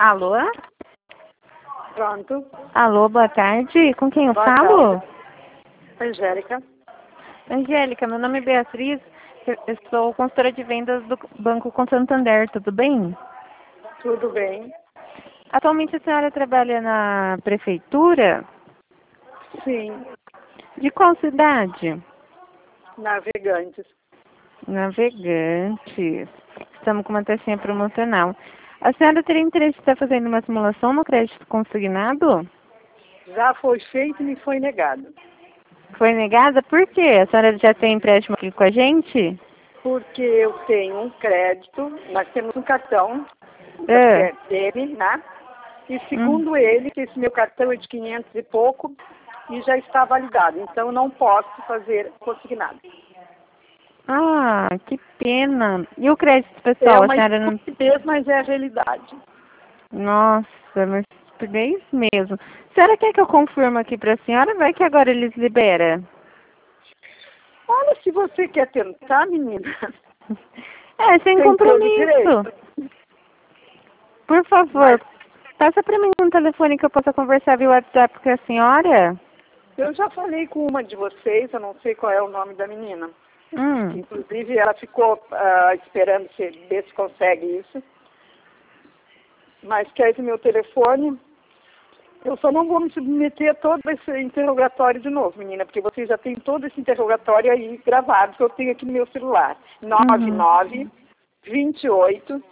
Alô? Pronto. Alô, boa tarde. Com quem eu Boa falo? tarde. Angélica. Angélica, meu nome é Beatriz. Eu sou consultora de vendas do Banco com Santander, tudo bem? Tudo bem? Atualmente a senhora trabalha na prefeitura? Sim. De qual cidade? Navegantes. Navegantes. Estamos com uma taxinha promocional. A senhora teria interesse em estar fazendo uma simulação no crédito consignado? Já foi feito e me foi negado. Foi negada? Por quê? A senhora já tem empréstimo aqui com a gente? Porque eu tenho um crédito, nós temos um cartão, que É. é dele, né? E segundo ele, que esse meu cartão é de 500 e pouco e já está validado. Então eu não posso fazer consignado. Ah, que pena. E o crédito É pessoal? A uma senhora não... estupidez, mas é a realidade. Nossa, mas é isso mesmo. A senhora quer que eu confirme aqui para a senhora? Vai que agora eles liberam. Olha, se você quer tentar, menina, É, sem tem todo o compromisso. direito. Por favor, Mas passa para mim um telefone que eu possa conversar via WhatsApp com a senhora. eu já falei com uma de vocês, eu não sei qual é o nome da menina. Inclusive, ela ficou esperando ver se consegue isso. Mas quer esse meu telefone. Eu só não vou me submeter a todo esse interrogatório de novo, menina, porque você já tem todo esse interrogatório aí gravado, que eu tenho aqui no meu celular. 99 28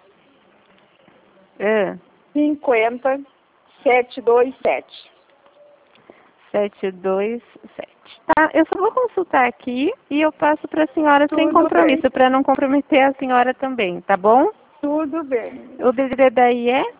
É. 50 727. 727. Tá, eu só vou consultar aqui e eu passo para a senhora sem Tudo bem. compromisso, para não comprometer a senhora também, tá bom? Tudo bem. O DDD daí é?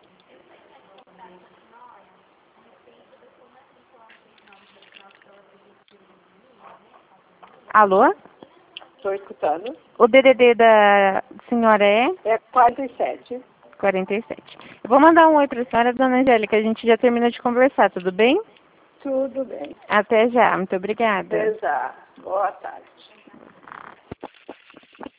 Alô? Estou escutando. O DDD da senhora é? É 47. 47. Eu vou mandar um oi para a senhora, dona Angélica, a gente já termina de conversar, tudo bem? Tudo bem. Até já, muito obrigada. Até já. Boa tarde.